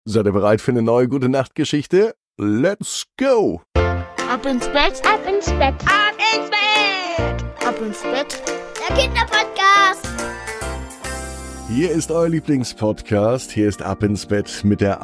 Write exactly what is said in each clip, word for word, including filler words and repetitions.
Seid ihr bereit für eine neue Gute-Nacht-Geschichte? Let's go! Ab ins Bett, ab ins Bett, ab ins Bett, ab ins Bett. Der Kinderpodcast. Hier ist euer Lieblingspodcast. Hier ist Ab ins Bett mit der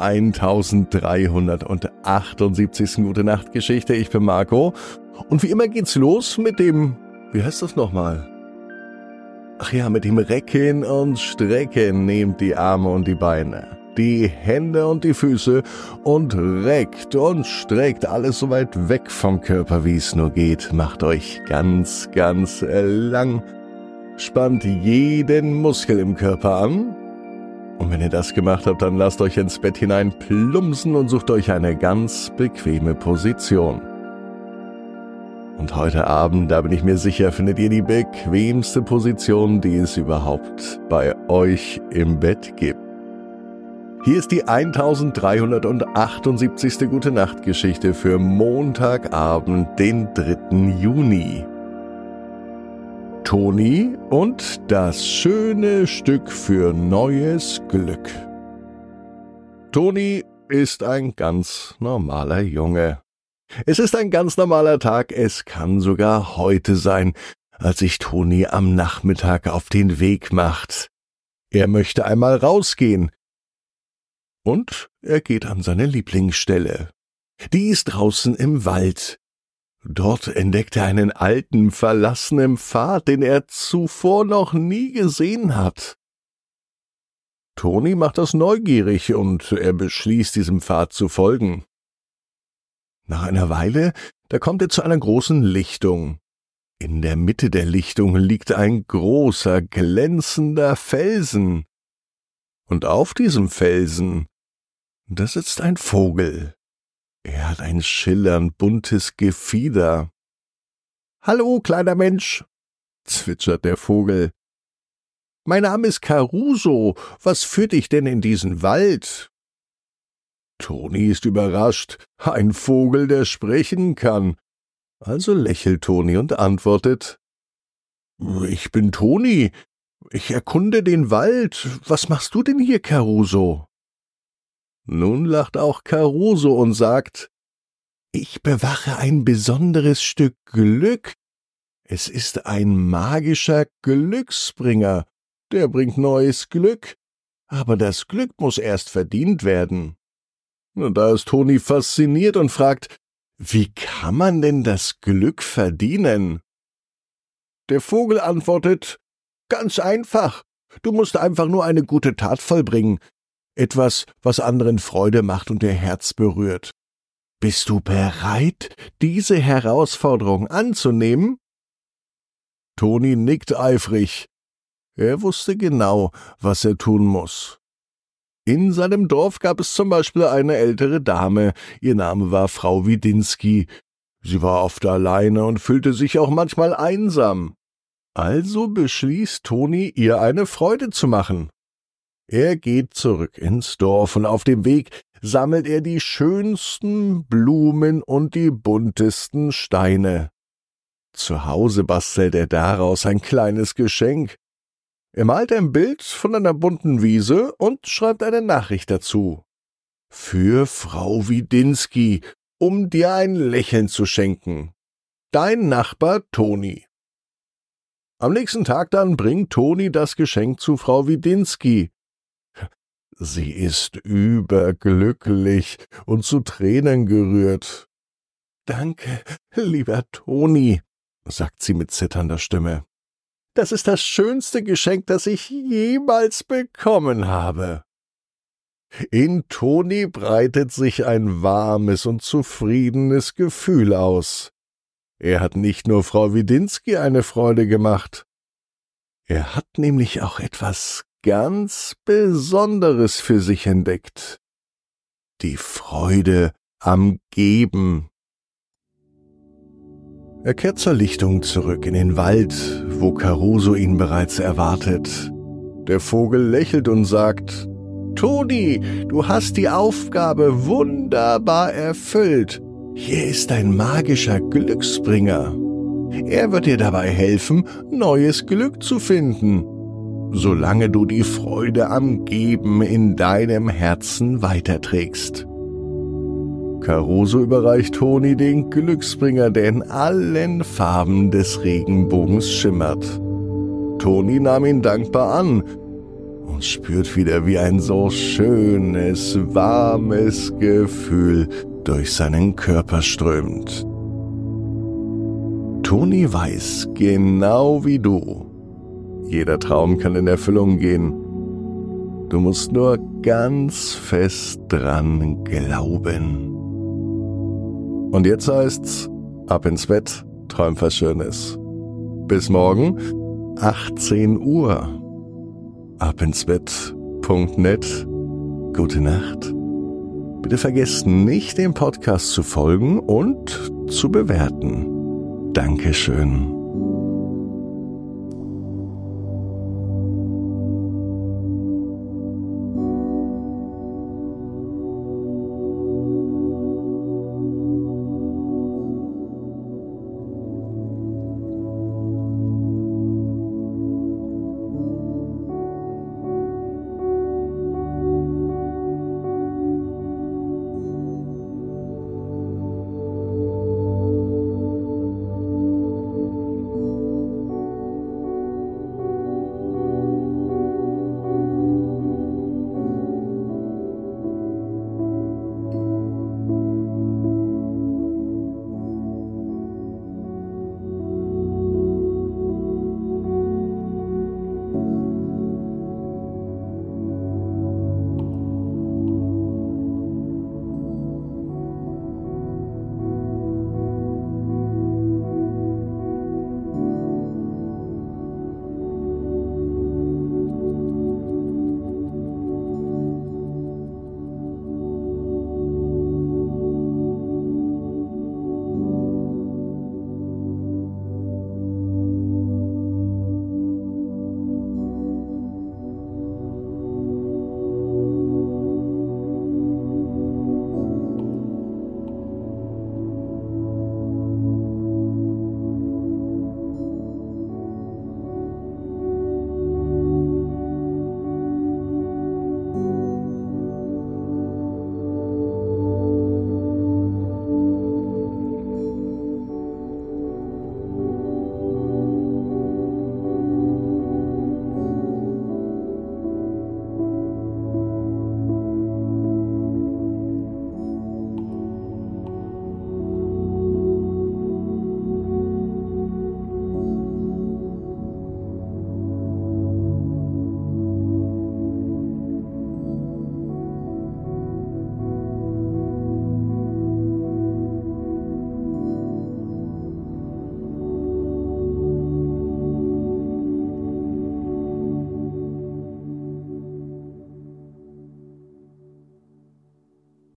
eintausenddreihundertachtundsiebzigsten Gute-Nacht-Geschichte. Ich bin Marco. Und wie immer geht's los mit dem, wie heißt das nochmal? Ach ja, mit dem Recken und Strecken. Nehmt die Arme und die Beine, die Hände und die Füße und reckt und streckt alles so weit weg vom Körper, wie es nur geht. Macht euch ganz, ganz lang. Spannt jeden Muskel im Körper an. Und wenn ihr das gemacht habt, dann lasst euch ins Bett hinein plumpsen und sucht euch eine ganz bequeme Position. Und heute Abend, da bin ich mir sicher, findet ihr die bequemste Position, die es überhaupt bei euch im Bett gibt. Hier ist die eintausenddreihundertachtundsiebzigste Gute-Nacht-Geschichte für Montagabend, den dritten Juni. Toni und das schöne Stück für neues Glück. Toni ist ein ganz normaler Junge. Es ist ein ganz normaler Tag, es kann sogar heute sein, als sich Toni am Nachmittag auf den Weg macht. Er möchte einmal rausgehen. Und er geht an seine Lieblingsstelle. Die ist draußen im Wald. Dort entdeckt er einen alten, verlassenen Pfad, den er zuvor noch nie gesehen hat. Toni macht das neugierig und er beschließt, diesem Pfad zu folgen. Nach einer Weile, da kommt er zu einer großen Lichtung. In der Mitte der Lichtung liegt ein großer, glänzender Felsen. Und auf diesem Felsen, da sitzt ein Vogel. Er hat ein schillernd buntes Gefieder. »Hallo, kleiner Mensch«, zwitschert der Vogel. »Mein Name ist Caruso. Was führt dich denn in diesen Wald?« Toni ist überrascht. Ein Vogel, der sprechen kann. Also lächelt Toni und antwortet, »Ich bin Toni. Ich erkunde den Wald. Was machst du denn hier, Caruso?« Nun lacht auch Caruso und sagt, »Ich bewache ein besonderes Stück Glück. Es ist ein magischer Glücksbringer. Der bringt neues Glück. Aber das Glück muss erst verdient werden.« Und da ist Toni fasziniert und fragt, »Wie kann man denn das Glück verdienen?« Der Vogel antwortet, »Ganz einfach. Du musst einfach nur eine gute Tat vollbringen. Etwas, was anderen Freude macht und ihr Herz berührt. Bist du bereit, diese Herausforderung anzunehmen?« Toni nickt eifrig. Er wusste genau, was er tun muss. In seinem Dorf gab es zum Beispiel eine ältere Dame. Ihr Name war Frau Widinski. Sie war oft alleine und fühlte sich auch manchmal einsam. Also beschließt Toni, ihr eine Freude zu machen. Er geht zurück ins Dorf und auf dem Weg sammelt er die schönsten Blumen und die buntesten Steine. Zu Hause bastelt er daraus ein kleines Geschenk. Er malt ein Bild von einer bunten Wiese und schreibt eine Nachricht dazu. »Für Frau Widinski, um dir ein Lächeln zu schenken. Dein Nachbar Toni.« Am nächsten Tag dann bringt Toni das Geschenk zu Frau Widinski. Sie ist überglücklich und zu Tränen gerührt. »Danke, lieber Toni«, sagt sie mit zitternder Stimme. »Das ist das schönste Geschenk, das ich jemals bekommen habe.« In Toni breitet sich ein warmes und zufriedenes Gefühl aus. Er hat nicht nur Frau Widinski eine Freude gemacht. Er hat nämlich auch etwas ganz Besonderes für sich entdeckt. Die Freude am Geben. Er kehrt zur Lichtung zurück in den Wald, wo Caruso ihn bereits erwartet. Der Vogel lächelt und sagt, »Toni, du hast die Aufgabe wunderbar erfüllt. Hier ist ein magischer Glücksbringer. Er wird dir dabei helfen, neues Glück zu finden. solange du die Freude am Geben in deinem Herzen weiterträgst. Caruso überreicht Toni den Glücksbringer, der in allen Farben des Regenbogens schimmert. Toni nahm ihn dankbar an und spürt wieder, wie ein so schönes, warmes Gefühl durch seinen Körper strömt. Toni weiß, genau wie du, jeder Traum kann in Erfüllung gehen. Du musst nur ganz fest dran glauben. Und jetzt heißt's, ab ins Bett, träum was Schönes. Bis morgen, achtzehn Uhr. abinsbett punkt net. Gute Nacht. Bitte vergesst nicht, dem Podcast zu folgen und zu bewerten. Dankeschön.